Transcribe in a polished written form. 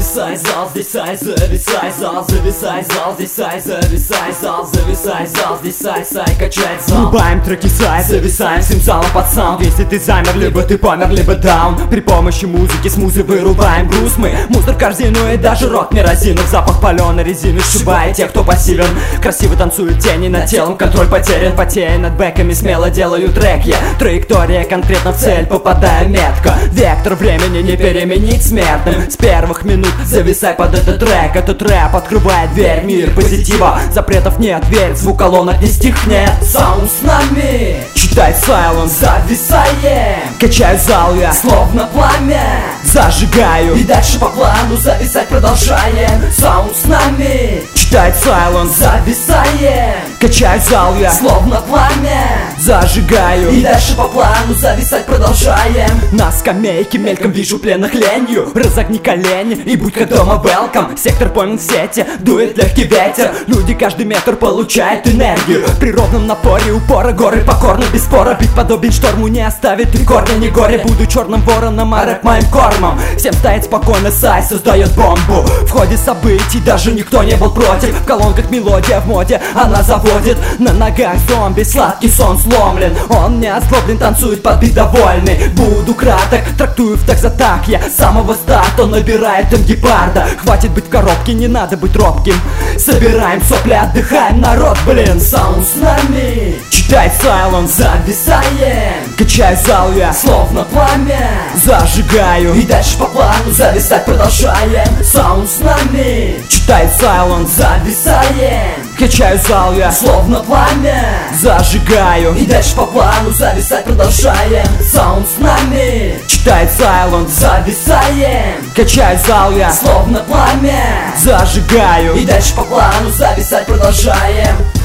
Зависай, зал, здесь сай, зависай, зал, зависай, зал, здесь сай, зависай, зал, зависай, зал, здесь сай, качает зал. Врубаем треки сай, зависаем всем залом под саунд. Если ты замер, либо ты помер, либо даун. При помощи музыки с музы вырубаем груз мы. Мусор в корзину и даже рот не разинув. Запах паленой резины сшибает тех, кто пассивен. Красиво танцуют тени над телом, контроль потерян. Потея над бэками, смело делаю трек я. Траектория конкретно в цель, попадаю метко. Вектор времени не переменить смертным. С первых минут зависай под этот трек. Этот рэп открывает дверь, мир позитива. Запретов нет, верь, звук колонок не стихнет. Саунд с нами, Читай сайленс, зависаем, качаю зал я, словно пламя. зажигаю. И дальше по плану зависать продолжаем. Саунд с нами, Читай сайленс, зависаем, качаю зал я, словно пламя. зажигаю. И дальше по плану зависать продолжаем. На скамейке мельком вижу пленных ленью. Разогни колени и будь как дома welcome. Сектор пойман в сети, дует легкий ветер. Люди каждый метр получают энергию. При ровном напоре упора горы покорны без спора. Бит подобен шторму, не оставит и корня, ни горе. Буду черным вороном, а рэп моим кормом. Всем стоит спокойно, сай создает бомбу. В ходе событий даже никто не был против. В колонках мелодия в моде, она заводит. На ногах зомби, сладкий сон сломлен. Он не озлоблен, танцует под бит довольный. Буду краток, трактую в так за так. Я с самого старта набирает им гепарда. Хватит быть в коробке, не надо быть робким. Собираем сопли, отдыхаем, народ, блин. Саунд с нами, Читай сайленс, зависаем, качаю зал я, словно пламя. зажигаю. И дальше по плану зависать продолжаем. Саунд с нами, Читай сайленс, зависаем, качаю зал я, словно пламя. зажигаю. И дальше по плану зависать продолжаем. Саунд с нами, Читай сайленс, зависаем, качаю зал я, словно пламя. зажигаю. И дальше по плану зависать продолжаем.